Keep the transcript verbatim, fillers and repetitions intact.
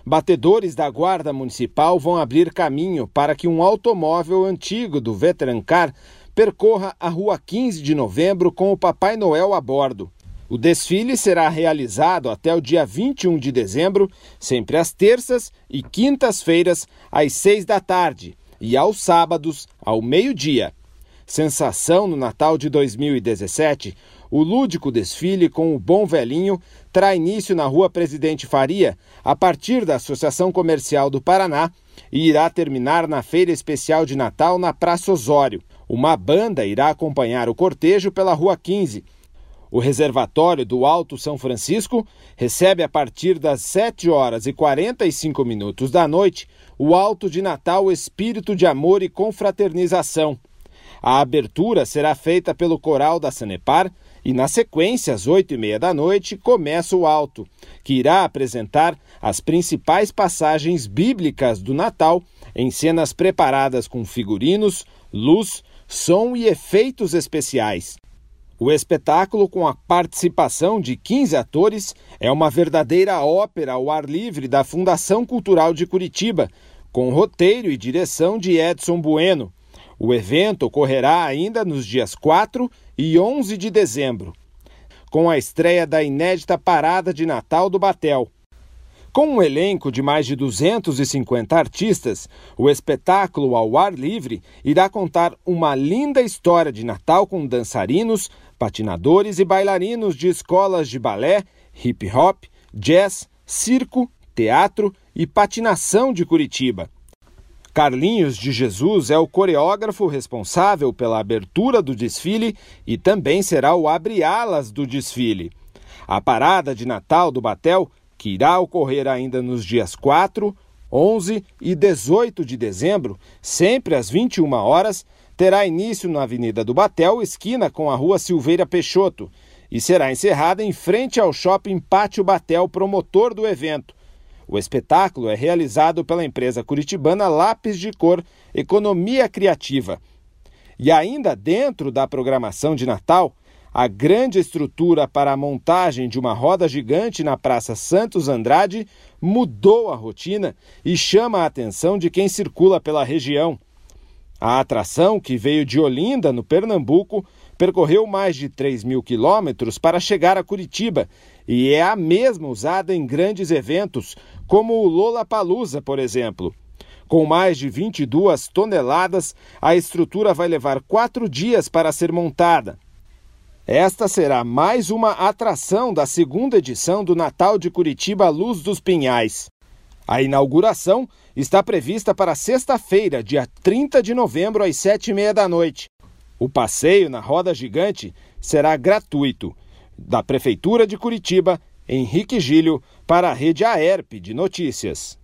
batedores da Guarda Municipal vão abrir caminho para que um automóvel antigo do Vetrancar percorra a Rua quinze de Novembro com o Papai Noel a bordo. O desfile será realizado até o dia vinte e um de dezembro, sempre às terças e quintas-feiras, às seis da tarde, e aos sábados, ao meio-dia. Sensação no Natal de dois mil e dezessete, o lúdico desfile com o Bom Velhinho terá início na Rua Presidente Faria, a partir da Associação Comercial do Paraná, e irá terminar na Feira Especial de Natal na Praça Osório. Uma banda irá acompanhar o cortejo pela Rua quinze. O reservatório do Alto São Francisco recebe a partir das sete horas e quarenta e cinco minutos da noite o Alto de Natal Espírito de Amor e Confraternização. A abertura será feita pelo Coral da Sanepar e, na sequência, às oito e meia da noite, começa o Alto, que irá apresentar as principais passagens bíblicas do Natal em cenas preparadas com figurinos, luz, som e efeitos especiais. O espetáculo, com a participação de quinze atores, é uma verdadeira ópera ao ar livre da Fundação Cultural de Curitiba, com roteiro e direção de Edson Bueno. O evento ocorrerá ainda nos dias quatro e onze de dezembro, com a estreia da inédita Parada de Natal do Batel. Com um elenco de mais de duzentos e cinquenta artistas, o espetáculo ao ar livre irá contar uma linda história de Natal com dançarinos, patinadores e bailarinos de escolas de balé, hip-hop, jazz, circo, teatro e patinação de Curitiba. Carlinhos de Jesus é o coreógrafo responsável pela abertura do desfile e também será o abre-alas do desfile. A Parada de Natal do Batel, que irá ocorrer ainda nos dias quatro, onze e dezoito de dezembro, sempre às vinte e uma horas, terá início na Avenida do Batel, esquina com a Rua Silveira Peixoto, e será encerrada em frente ao Shopping Pátio Batel, promotor do evento. O espetáculo é realizado pela empresa curitibana Lápis de Cor Economia Criativa. E ainda dentro da programação de Natal, a grande estrutura para a montagem de uma roda gigante na Praça Santos Andrade mudou a rotina e chama a atenção de quem circula pela região. A atração, que veio de Olinda, no Pernambuco, percorreu mais de três mil quilômetros para chegar a Curitiba e é a mesma usada em grandes eventos, como o Lollapalooza, por exemplo. Com mais de vinte e duas toneladas, a estrutura vai levar quatro dias para ser montada. Esta será mais uma atração da segunda edição do Natal de Curitiba Luz dos Pinhais. A inauguração está prevista para sexta-feira, dia trinta de novembro, às sete e meia da noite. O passeio na roda gigante será gratuito. Da Prefeitura de Curitiba, Henrique Gílio, para a Rede A E R P de Notícias.